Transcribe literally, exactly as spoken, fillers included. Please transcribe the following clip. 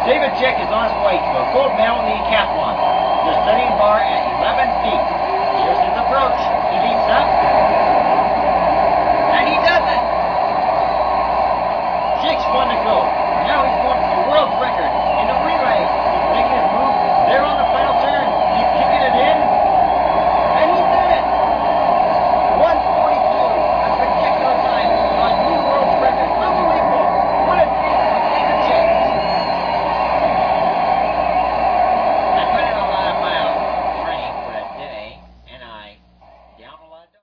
David Chick is on his way to a gold medal in the decathlon. The setting bar at eleven feet. Here's his approach.